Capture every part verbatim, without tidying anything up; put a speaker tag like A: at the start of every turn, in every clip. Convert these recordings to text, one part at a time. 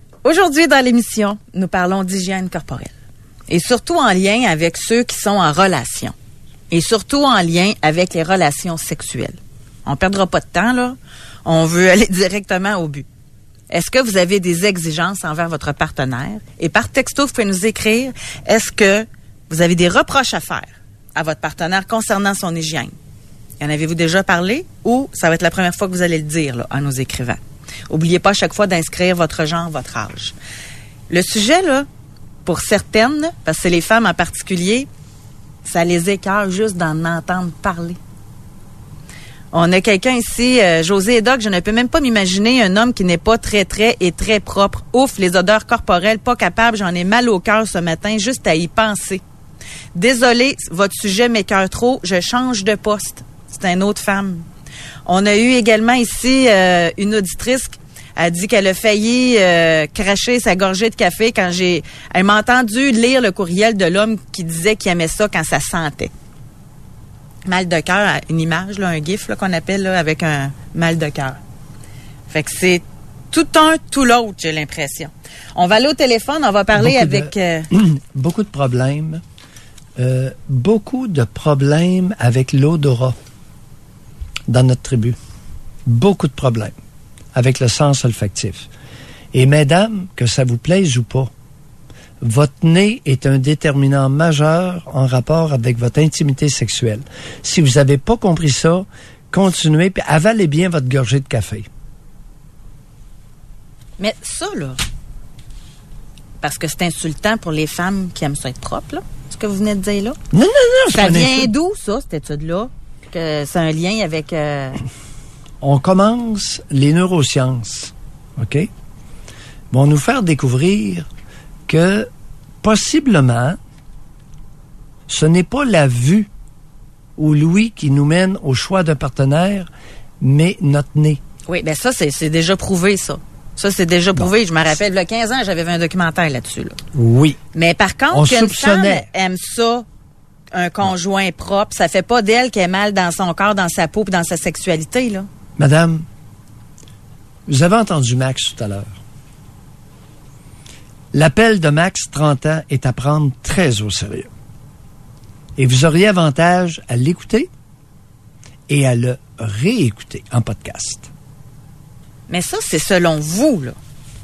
A: Aujourd'hui, dans l'émission, nous parlons d'hygiène corporelle. Et surtout en lien avec ceux qui sont en relation. Et surtout en lien avec les relations sexuelles. On ne perdra pas de temps, là. On veut aller directement au but. Est-ce que vous avez des exigences envers votre partenaire? Et par texto, vous pouvez nous écrire, est-ce que vous avez des reproches à faire à votre partenaire concernant son hygiène? En avez-vous déjà parlé? Ou ça va être la première fois que vous allez le dire là, en nous écrivant? N'oubliez pas à chaque fois d'inscrire votre genre, votre âge. Le sujet, là, pour certaines, parce que c'est les femmes en particulier, ça les écœure juste d'en entendre parler. On a quelqu'un ici, euh, José et Doc, je ne peux même pas m'imaginer un homme qui n'est pas très, très et très propre. Ouf, les odeurs corporelles, pas capable, j'en ai mal au cœur ce matin, juste à y penser. Désolé, votre sujet m'écœure trop, je change de poste. C'est une autre femme. On a eu également ici euh, une auditrice qui a dit qu'elle a failli euh, cracher sa gorgée de café quand j'ai... Elle m'a entendu lire le courriel de l'homme qui disait qu'il aimait ça quand ça sentait. Mal de cœur, une image, là, un gif là, qu'on appelle là, avec un mal de cœur. Fait que c'est tout un, tout l'autre, j'ai l'impression. On va aller au téléphone, on va parler
B: beaucoup
A: avec...
B: De,
A: euh...
B: beaucoup de problèmes. Euh, beaucoup de problèmes avec l'odorat dans notre tribu. Beaucoup de problèmes avec le sens olfactif. Et mesdames, que ça vous plaise ou pas, votre nez est un déterminant majeur en rapport avec votre intimité sexuelle. Si vous n'avez pas compris ça, continuez puis avalez bien votre gorgée de café.
A: Mais ça, là, parce que c'est insultant pour les femmes qui aiment ça être propre, là, ce que vous venez de dire là.
B: Non, non, non.
A: Ça vient d'où, ça, cette étude-là? Que c'est un lien avec... Euh...
B: On commence les neurosciences, OK? Vont nous faire découvrir que, possiblement, ce n'est pas la vue ou l'ouïe qui nous mène au choix d'un partenaire, mais notre nez.
A: Oui, bien ça, c'est, c'est déjà prouvé, ça. Ça, c'est déjà prouvé. Bon. Je me rappelle, il y a quinze ans, j'avais vu un documentaire là-dessus. Là.
B: Oui.
A: Mais par contre,
B: On
A: qu'une
B: soupçonnait.
A: femme aime ça, un conjoint non. propre, ça fait pas d'elle qui est mal dans son corps, dans sa peau et dans sa sexualité, là.
B: Madame, vous avez entendu Max tout à l'heure. L'appel de Max, trente ans, est à prendre très au sérieux. Et vous auriez avantage à l'écouter et à le réécouter en podcast.
A: Mais ça, c'est selon vous, là.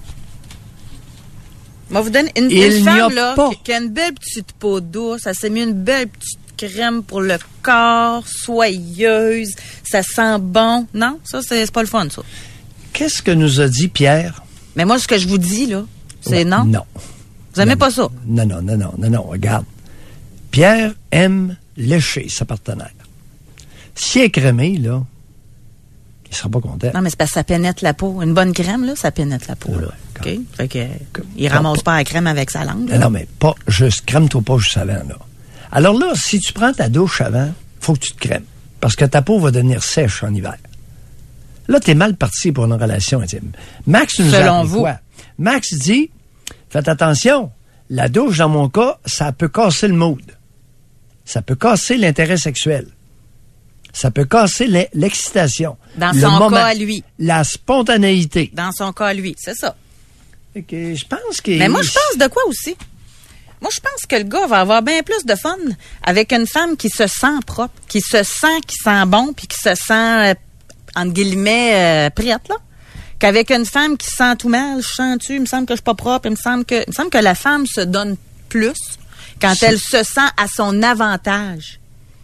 A: Moi, vous donne une,
B: Il
A: une femme, là,
B: pas.
A: qui a une belle petite peau douce, ça s'est mis une belle petite crème pour le corps, soyeuse, ça sent bon. Non, ça, c'est, c'est pas le fun, ça.
B: Qu'est-ce que nous a dit Pierre?
A: Mais moi, ce que je vous dis, là, c'est
B: ouais,
A: non.
B: Non.
A: Vous aimez
B: non,
A: pas ça?
B: Non, non, non, non, non, non, regarde. Pierre aime lécher sa partenaire. Si elle est crémée, là, il sera pas content.
A: Non, mais c'est parce que ça pénètre la peau. Une bonne crème, là, ça pénètre la peau.
B: Ouais,
A: là.
B: quand,
A: OK? Fait que,
B: comme,
A: il ramasse pas la crème avec sa langue. Là.
B: Non, mais pas juste. Crème-toi pas juste avant, là. Alors là, si tu prends ta douche avant, faut que tu te crèmes. Parce que ta peau va devenir sèche en hiver. Là, t'es mal parti pour une relation intime. Max nous
A: Selon
B: a dit
A: vous.
B: quoi? Max dit, faites attention, la douche, dans mon cas, ça peut casser le mood. Ça peut casser l'intérêt sexuel. Ça peut casser l'excitation.
A: Dans
B: le
A: son
B: moment,
A: cas à lui.
B: La spontanéité.
A: Dans son cas à lui, c'est ça.
B: Fait que je pense que...
A: Mais moi, je pense de quoi aussi? Moi, je pense que le gars va avoir bien plus de fun avec une femme qui se sent propre, qui se sent, qui sent bon, puis qui se sent, euh, entre guillemets, euh, prête, là, qu'avec une femme qui sent tout mal. Je sens-tu? Il me semble que je suis pas propre. Il me semble que, il me semble que la femme se donne plus quand elle se sent à son avantage.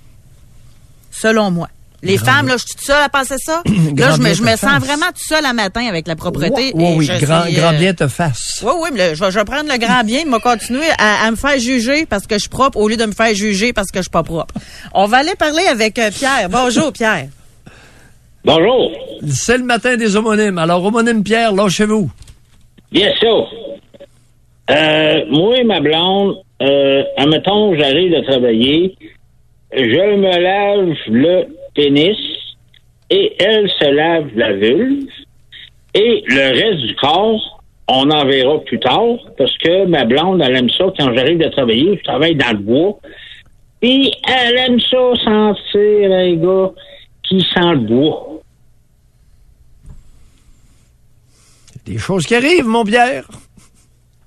A: Selon moi. Les grand femmes, là, je suis toute seule à penser ça. Là, je me, je me sens vraiment toute seule à matin avec la propreté.
B: Oui, oui,
A: oui.
B: Grand,
A: suis,
B: grand
A: euh,
B: bien te fasse.
A: Oui, oui, mais je vais, je vais prendre le grand bien, mais continuer à, à me faire juger parce que je suis propre au lieu de me faire juger parce que je suis pas propre. On va aller parler avec euh, Pierre. Bonjour, Pierre.
C: Bonjour.
B: C'est le matin des homonymes. Alors, homonyme Pierre, lâchez-vous.
C: Bien sûr. Euh, moi et ma blonde, euh, admettons, j'arrive de travailler, je me lave le pénis et elle se lave la vulve et le reste du corps, on en verra plus tard parce que ma blonde, elle aime ça quand j'arrive de travailler, je travaille dans le bois et elle aime ça sentir un gars qui sent le bois.
B: Des choses qui arrivent, mon Pierre.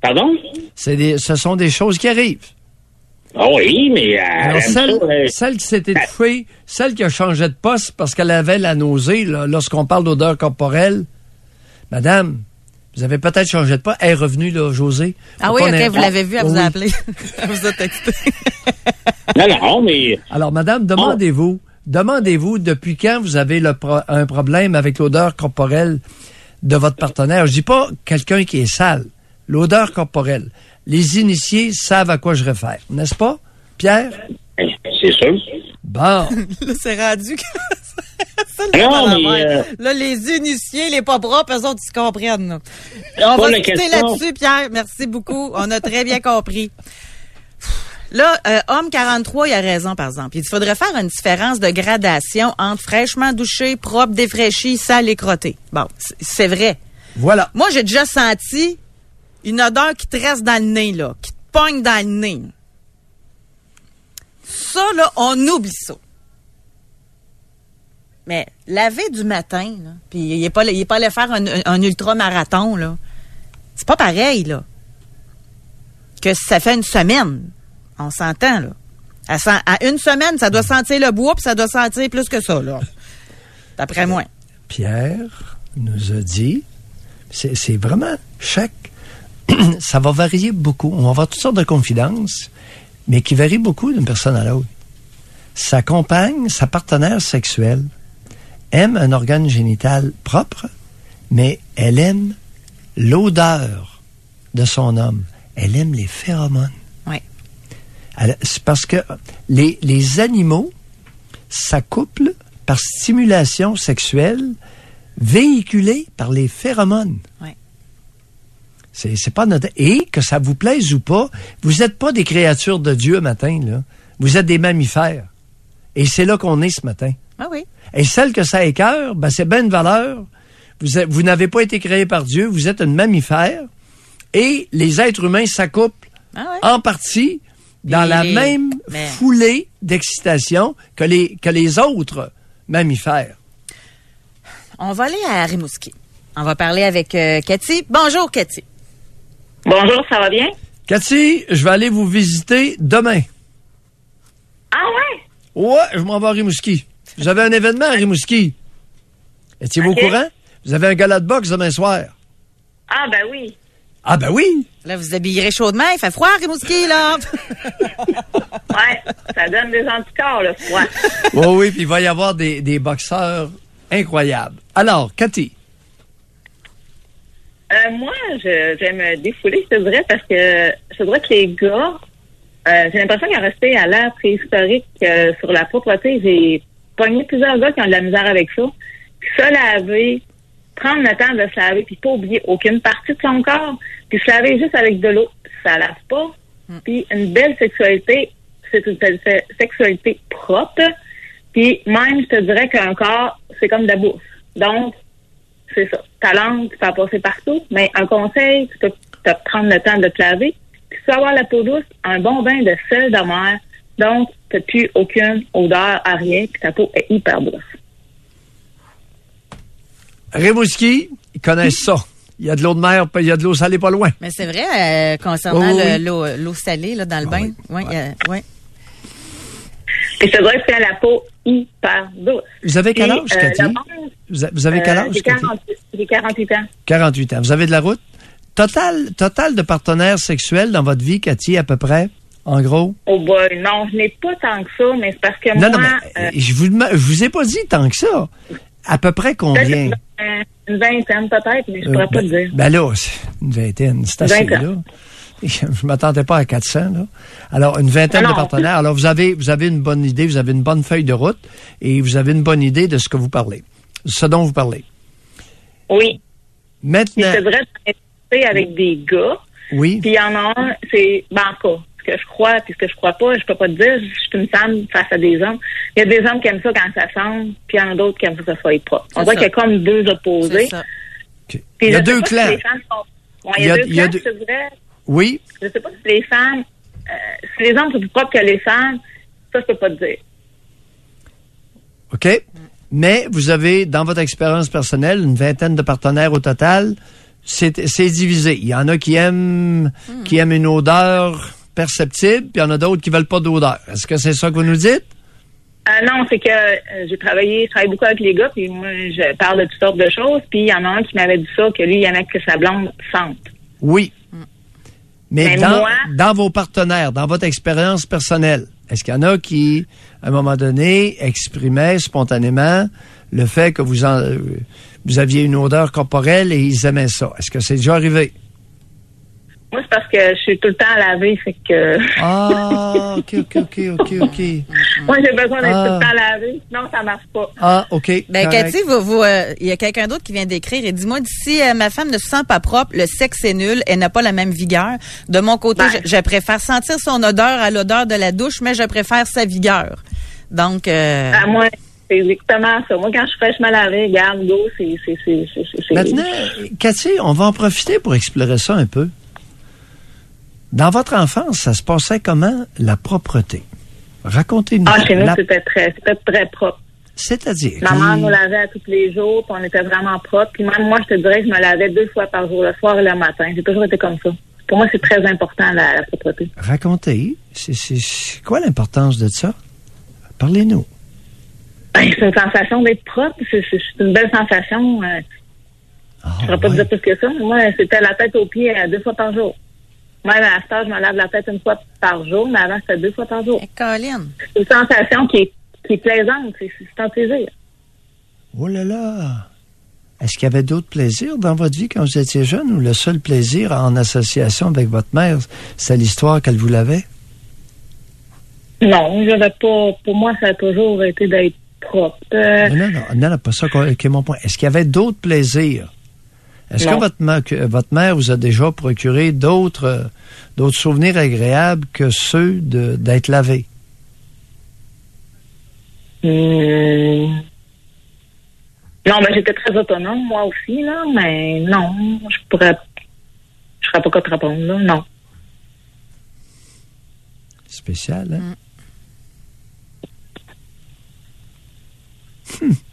C: Pardon?
B: C'est des, ce sont des choses qui arrivent.
C: Ah oui, mais... Euh,
B: Alors, celle,
C: ça, euh,
B: celle qui s'est étouffée, celle qui a changé de poste parce qu'elle avait la nausée, là, lorsqu'on parle d'odeur corporelle, madame, vous avez peut-être changé de poste. Elle est revenue, là, Josée.
A: Ah oui, OK, vous l'avez vu, elle
B: oh,
A: vous a
B: oui.
A: appelé. Elle vous a texté.
C: non, non, mais...
B: Alors, madame, demandez-vous, oh. demandez-vous depuis quand vous avez le pro- un problème avec l'odeur corporelle de votre partenaire. Je dis pas quelqu'un qui est sale. L'odeur corporelle. Les initiés savent à quoi je réfère. N'est-ce pas, Pierre?
C: C'est sûr.
B: Bon.
A: Là, c'est rendu que... ça, le
C: Non,
A: fait
C: mais... Euh...
A: Là, les initiés, les pas propres, eux autres, ils se comprennent. Là. On va discuter question... là-dessus, Pierre. Merci beaucoup. On a très bien compris. Là, euh, homme quarante-trois, il a raison, par exemple. Il faudrait faire une différence de gradation entre fraîchement douché, propre, défraîchi, sale et crotté. Bon, c'est vrai.
B: Voilà.
A: Moi, j'ai déjà senti une odeur qui te reste dans le nez, là, qui te pogne dans le nez. Ça, là, on oublie ça. Mais laver du matin, là, puis il n'est pas, il est pas allé faire un, un ultra-marathon, là, c'est pas pareil, là, que si ça fait une semaine. On s'entend, là. À, sent, à une semaine, ça doit sentir le bois, puis ça doit sentir plus que ça, là. D'après moi.
B: Pierre nous a dit, c'est, c'est vraiment chaque... ça va varier beaucoup. On va avoir toutes sortes de confidences, mais qui varient beaucoup d'une personne à l'autre. Sa compagne, sa partenaire sexuelle, aime un organe génital propre, mais elle aime l'odeur de son homme. Elle aime les phéromones.
A: Oui.
B: Elle, c'est parce que les, les animaux s'accouplent par stimulation sexuelle véhiculée par les phéromones.
A: Oui.
B: C'est, c'est pas notre... Et que ça vous plaise ou pas, vous n'êtes pas des créatures de Dieu matin, là. Vous êtes des mammifères. Et c'est là qu'on est ce matin.
A: Ah oui.
B: Et celle que ça écœure, ben c'est bien une valeur. Vous, êtes, vous n'avez pas été créé par Dieu, vous êtes une mammifère. Et les êtres humains s'accouplent ah ouais. en partie dans et la les... même Mais... foulée d'excitation que les, que les autres mammifères.
A: On va aller à Rimouski. On va parler avec euh, Cathy. Bonjour, Cathy.
D: Bonjour, ça va bien?
B: Cathy, je vais aller vous visiter demain.
D: Ah ouais?
B: Ouais, je m'en vais à Rimouski. Vous avez un événement à Rimouski. Étiez-vous okay. au courant? Vous avez un gala de boxe demain soir.
D: Ah ben oui.
B: Ah ben oui.
A: Là, vous habillerez chaudement. Il fait froid à Rimouski, là.
D: Ouais, ça donne des anticorps, le froid.
B: Oui, oui, puis il va y avoir des, des boxeurs incroyables. Alors, Cathy.
D: Euh, moi, je, j'aime me défouler, je te dirais, parce que je dirais que les gars, euh, j'ai l'impression qu'ils ont resté à l'ère préhistorique euh, sur la propreté. J'ai pogné plusieurs gars qui ont de la misère avec ça. Puis se laver, prendre le temps de se laver, puis pas oublier aucune partie de son corps, puis se laver juste avec de l'eau, ça lave pas. Mm. Puis une belle sexualité, c'est une sexualité propre. Puis même, je te dirais qu'un corps, c'est comme de la bouffe. Donc, c'est ça. Ta langue, tu peux la passer partout, mais un conseil, tu peux te prendre le temps de te laver. Puis tu peux avoir la peau douce, un bon bain de sel de mer. Donc, tu n'as plus aucune odeur à rien, puis ta peau est hyper douce.
B: Rimouski, ils connaissent ça. Il y a de l'eau de mer, il y a de l'eau salée pas loin.
A: Mais c'est vrai, euh, concernant
B: oh,
A: le,
B: oui.
A: l'eau, l'eau salée là, dans le ah, bain. Oui.
B: Oui,
A: ouais. euh, ouais.
D: Et je te dirais que c'est la peau hyper douce.
B: Vous avez quel âge,
D: euh,
B: Cathy?
D: Monde,
B: vous, a, vous avez quel âge,
D: euh, j'ai, quarante-huit, j'ai quarante-huit ans.
B: quarante-huit ans. Vous avez de la route? Total, total de partenaires sexuels dans votre vie, Cathy, à peu près, en gros?
D: Oh boy, non, je n'ai pas tant que ça, mais c'est parce que
B: non,
D: moi...
B: Non, mais euh, je vous je vous ai pas dit tant que ça. À peu près combien?
D: Une, une vingtaine peut-être, mais je ne pourrais euh, pas
B: ben,
D: te dire.
B: Ben là, c'est une vingtaine, c'est assez, là. Je ne m'attendais pas à quatre cents, là. Alors, une vingtaine de partenaires. Alors, vous avez, vous avez une bonne idée, vous avez une bonne feuille de route et vous avez une bonne idée de ce que vous parlez, ce dont vous parlez.
D: Oui.
B: Maintenant.
D: C'est vrai de avec des gars.
B: Oui. Puis
D: il y en a un, c'est banco. Ce que je crois, puis ce que je crois pas, je peux pas te dire. Je suis une femme face à des hommes. Il y a des hommes qui aiment ça quand ça sent, puis il y en a d'autres qui aiment ça que ça soit propre. On voit qu'il y a comme deux opposés.
B: Okay. Il y a deux clans.
D: Si sont... ouais, il y a, il y a deux clans, je te dirais.
B: Oui.
D: Je sais pas si les femmes, euh, si les hommes sont plus propres que les femmes, ça, je peux pas te dire.
B: OK. Mais vous avez, dans votre expérience personnelle, une vingtaine de partenaires au total. c'est, c'est divisé. Il y en a qui aiment, mmh. qui aiment une odeur perceptible, puis il y en a d'autres qui veulent pas d'odeur. Est-ce que c'est ça que vous nous dites?
D: Euh, non, c'est que euh, j'ai travaillé, je travaille beaucoup avec les gars, puis moi, je parle de toutes sortes de choses, puis il y en a un qui m'avait dit ça, que lui, il aimait que sa blonde sente.
B: Oui. Mm. Mais, Mais dans,
D: moi,
B: dans vos partenaires, dans votre expérience personnelle, est-ce qu'il y en a qui, à un moment donné, exprimaient spontanément le fait que vous en, vous aviez une odeur corporelle et ils aimaient ça? Est-ce que c'est déjà arrivé?
D: Moi, c'est parce que je suis tout le temps à laver, fait que...
B: Ah, OK, OK, OK, OK, OK.
D: Moi, j'ai besoin d'être
B: ah.
D: tout le temps à laver, sinon ça marche pas.
B: Ah, OK.
A: Ben, Cathy, vous, vous, euh, il y a quelqu'un d'autre qui vient d'écrire et dis-moi, si euh, ma femme ne se sent pas propre, le sexe est nul, elle n'a pas la même vigueur. De mon côté, ben. je, je préfère sentir son odeur à l'odeur de la douche, mais je préfère sa vigueur. Donc... Euh...
D: À moi... C'est exactement ça. Moi, quand je suis fraîchement lavée, regarde, go, c'est, c'est, c'est, c'est, c'est...
B: Maintenant, Cathy, on va en profiter pour explorer ça un peu. Dans votre enfance, ça se passait comment, la propreté? Racontez-nous.
D: Ah, chez nous,
B: la...
D: c'était très, c'était très propre.
B: C'est-à-dire?
D: Ma mère nous lavait à tous les jours, puis on était vraiment propre. Puis même moi, je te dirais que je me lavais deux fois par jour, le soir et le matin. J'ai toujours été comme ça. Pour moi, c'est très important, la, la propreté.
B: Racontez. C'est, c'est, c'est quoi l'importance de ça? Parlez-nous.
D: Ben, c'est une sensation d'être propre. C'est, c'est, c'est une belle sensation. Euh, oh, je ne pourrais pas
B: ouais.
D: dire plus que ça. Moi, c'était la tête aux pieds euh, deux fois par jour. Même à la stage, je me lave la tête une fois par jour, mais avant, c'était deux fois par jour.
A: Et Colin.
D: C'est une sensation qui est, qui est plaisante. C'est, c'est un plaisir.
B: Oh là là! Est-ce qu'il y avait d'autres plaisirs dans votre vie quand vous étiez jeune ou le seul plaisir en association avec votre mère, c'est l'histoire qu'elle vous lavait?
D: Non, j'avais pas. Pour moi, ça a toujours été d'être propre. Euh,
B: non, non, non, non, non, pas ça qui est mon point. Est-ce qu'il y avait d'autres plaisirs? Est-ce
D: non.
B: que votre, ma- que votre mère vous a déjà procuré d'autres, euh, d'autres souvenirs agréables que ceux de, d'être lavé?
D: Hum... Non, mais j'étais très autonome, moi aussi, là, mais non, je pourrais. Je serais pas qu'à te répondre, là, non.
B: Spécial, hein?
A: Mm.
B: Hmm.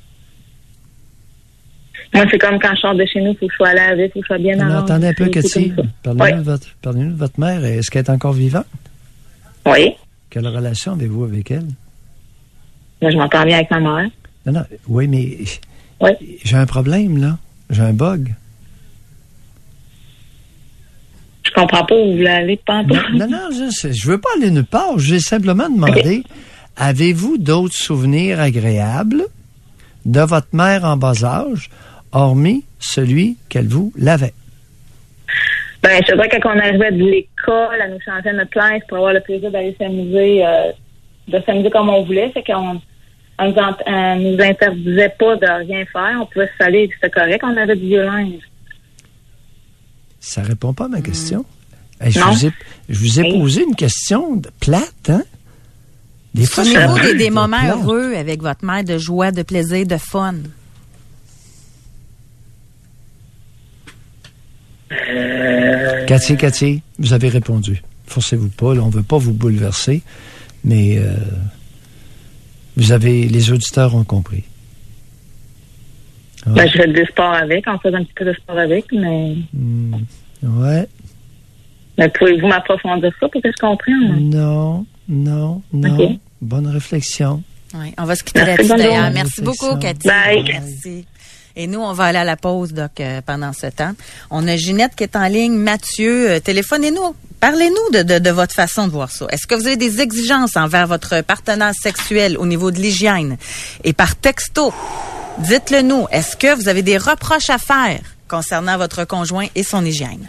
D: Moi, c'est comme quand je sors de chez nous, il faut que je sois lavé, il faut que je sois bien
B: Alors,
D: arrangée.
B: attendez un peu,
D: C'est- c'est
B: Cathy.
D: comme ça.
B: Parlez-nous,
D: Oui.
B: de votre, parlez-nous de votre mère. Est-ce qu'elle est encore vivante?
D: Oui.
B: Quelle relation avez-vous avec elle?
D: Là, je m'entends bien avec ma mère.
B: Non, non, oui, mais
D: Oui.
B: j'ai un problème, là. J'ai un bug.
D: Je comprends pas où vous voulez aller, pas
B: Non, non, non, je ne veux pas aller nulle part. J'ai simplement demandé, avez-vous d'autres souvenirs agréables de votre mère en bas âge, hormis celui qu'elle vous lavait?
D: Ben, je dirais que quand on arrivait de l'école, elle nous changeait notre classe pour avoir le plaisir d'aller s'amuser, euh, de s'amuser comme on voulait. Fait qu'on on nous, ent- elle nous interdisait pas de rien faire. On pouvait se saler, c'était correct. On avait du vieux linge.
B: Ça répond pas à ma question. Hey, je,
D: Non.
B: vous ai, je vous ai
D: Hey.
B: posé une question de plate, hein? Des fois, ça
A: Souvenez-vous
B: arrive
A: des, des
B: de
A: moments
B: plate.
A: heureux avec votre mère, de joie, de plaisir, de fun.
B: Cathy, Cathy, vous avez répondu. Forcez-vous pas, là, on veut pas vous bouleverser, mais euh, vous avez, les auditeurs ont compris. Ouais.
D: Ben, je fais du sport avec. On faisait un petit peu de sport avec, mais...
B: Hmm. Ouais.
D: mais pouvez-vous m'approfondir ça pour que je comprenne?
B: Non, non, non.
D: Ok.
B: Bonne réflexion.
A: Oui, on va se quitter
D: Merci,
A: là-dessus
D: bonne
A: d'ailleurs.
D: journée.
A: Merci beaucoup, Cathy.
D: Bye.
A: Merci. Et nous, on va aller à la pause, Doc, euh, pendant ce temps. On a Ginette qui est en ligne. Mathieu, euh, téléphonez-nous. Parlez-nous de, de, de votre façon de voir ça. Est-ce que vous avez des exigences envers votre partenaire sexuel au niveau de l'hygiène? Et par texto, dites-le nous. Est-ce que vous avez des reproches à faire concernant votre conjoint et son hygiène?